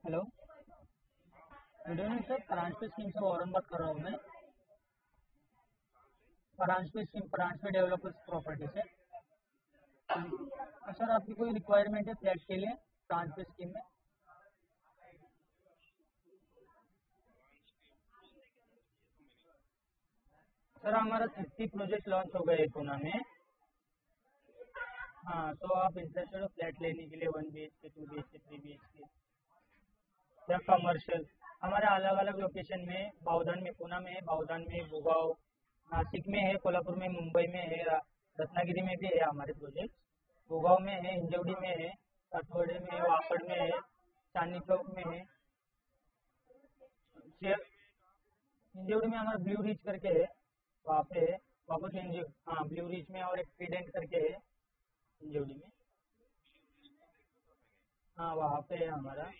Hello, good evening sir. Paranjape scheme से औरन बात कर रहा हूँ मैं। Paranjape scheme, Paranjape developers property से। सर आपकी कोई रिक्वायरमेंट है फ्लैट के लिए परांजपे स्कीम में? सर हमारा 30 प्रोजेक्ट लॉन्च हो गए पूना में। हाँ, तो आप इंटरेस्टेड हो फ्लैट लेने के लिए 1 BHK, 2 BHK, 3 BHK या कमर्शियल? हमारे अलग अलग लोकेशन में, बावधान में, पूना में है, बावधान में, भुगाव, नासिक में है, कोल्हापुर में, मुंबई में है, रत्नागिरी में भी है हमारे प्रोजेक्ट। भुगाव में है, हिंजवड़ी में है, सातवड़े में है, वाकड़ में है, चांदनी चौक में है। हिंजवड़ी में हमारा ब्लू रिच करके है, वहाँ पे है। वापस हाँ, ब्लू रिच में और एक ट्रीडेंट करके है हिंजवड़ी में। हाँ, वहाँ पे है हमारा।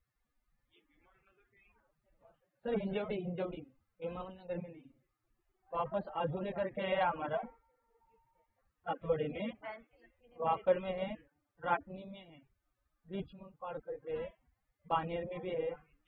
सर हिंजवड़ी, हिंजवड़ी में, हेमावन नगर में नहीं है। वापस आजोले करके है हमारा, सातवड़े में, वाकड़ में है, राटनी में है, रिचमंड पार्क करके है, बानेर में भी है।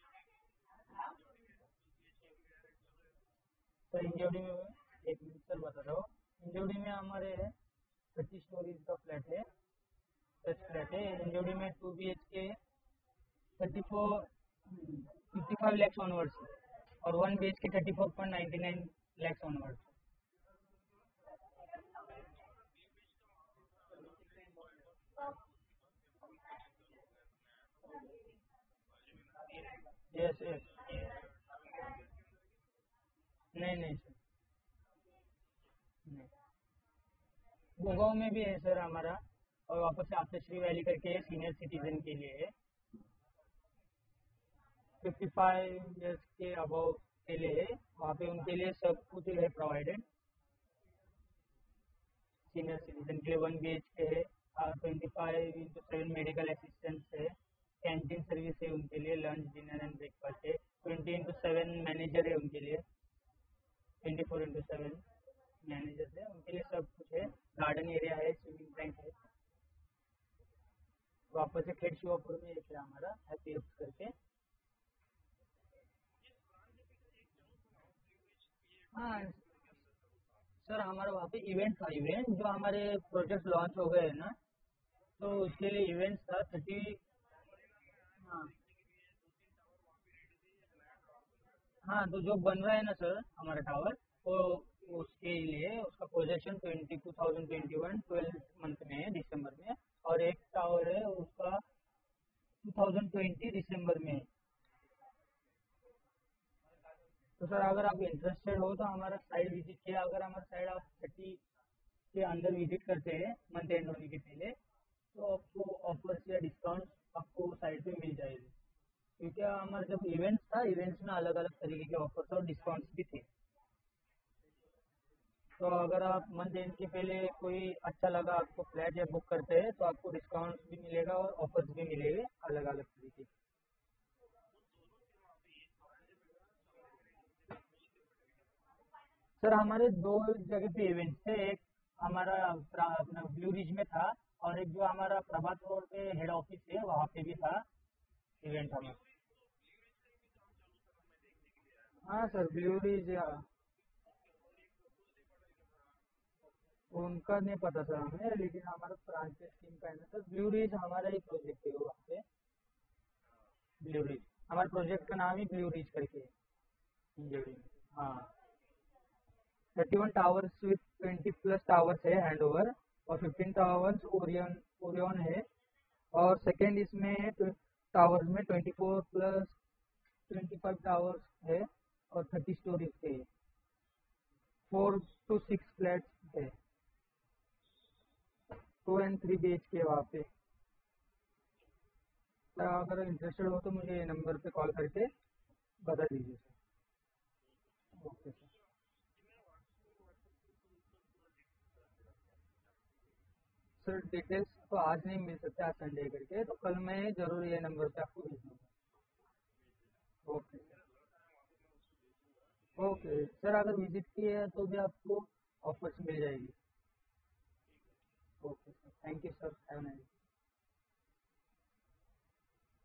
सर हिंजवड़ी में, एक मिनट सर बता रहा हूँ। हिंजवड़ी में हमारे 30 स्टोरीज का फ्लैट है, सच फ्लैट है हिंजवड़ी में। 2 BHK 34 55 लैक्स ऑनवर्ड्स और 1 BHK 34.99 lakhs onwards. Yes yes. नहीं नहीं सर, नहीं। गुड़गांव में भी है सर हमारा, और वापस से आतिश्री वैली करके है, सीनियर सिटीजन के लिए है। 55 ईयर्स के अबव के लिए है, वहाँ पे उनके लिए सब कुछ है प्रोवाइडेड। सीनियर सिटीजन के लिए 1 BHK है, 25/7 मेडिकल असिस्टेंस है, कैंटीन सर्विस है उनके लिए, लंच डिनर एंड ब्रेकफास्ट है, 20/7 मैनेजर है उनके लिए, 24/7 मैनेजर है उनके लिए, सब कुछ है। गार्डन एरिया है, स्विमिंग टैंक है। वापस से खेड़ शिवापुर में एक है हमारा, हैप्पी करके। हाँ सर, हमारा वहाँ पे इवेंट था, इवेंट जो हमारे प्रोजेक्ट लॉन्च हो गए हैं ना, तो उसके लिए इवेंट था 30। हाँ हाँ, तो जो बन रहा है ना सर हमारा टावर, वो उसके लिए उसका प्रोजेक्शन 2021 12 मंथ में है, दिसंबर में। और एक टावर है उसका 2020 दिसंबर में है। तो सर अगर आप इंटरेस्टेड हो तो हमारा साइट विजिट किया, अगर हमारा साइट आप 30 के अंदर विजिट करते हैं मंथ एंड होने के पहले, तो आपको ऑफर्स या डिस्काउंट आपको साइट पे मिल जाएगी। क्योंकि हमारा जब इवेंट्स था, इवेंट्स में अलग अलग तरीके के ऑफर्स और डिस्काउंट्स भी थे। तो अगर आप मंथ एंड के पहले कोई अच्छा लगा आपको फ्लैट या बुक करते हैं, तो आपको डिस्काउंट भी मिलेगा और ऑफर्स भी मिलेंगे अलग अलग तरीके के। सर हमारे दो जगह पे इवेंट थे, एक हमारा अपना ब्लू रिज में था, और एक जो हमारा प्रभात रोड पे हेड ऑफिस है वहाँ पे भी था इवेंट हमारा। हाँ सर, ब्लू रिज उनका नहीं पता सर हमें, लेकिन हमारा फ्रांसिस टीम का है ना सर, ब्लू रिज हमारा ही प्रोजेक्ट है वहाँ पे। ब्लू रिज, हमारे प्रोजेक्ट का नाम ही ब्लू रिज करके है, इंजीनियरिंग में। हाँ, 31 टावर्स विथ 20+ टावर्स है हैंड ओवर, और 15 टावर्स ओरियन, ओरियन है। और सेकेंड इसमें टावर्स में 24+25 टावर्स है, और 30 स्टोरीज के है, 4 to 6 फ्लैट्स है, 2 and 3 BHK वहाँ पे। तो अगर इंटरेस्टेड हो तो मुझे ये नंबर पे कॉल करके बता दीजिए sir. Okay sir. Sir details तो आज नहीं मिल सकते, आज संडे करके, तो कल मैं ज़रूर ये नंबर पे आपको भेज दूँगा। ओके ओके सर, अगर विजिट किए तो भी आपको ऑफर्स मिल जाएगी। Okay sir, thank you sir, have nice.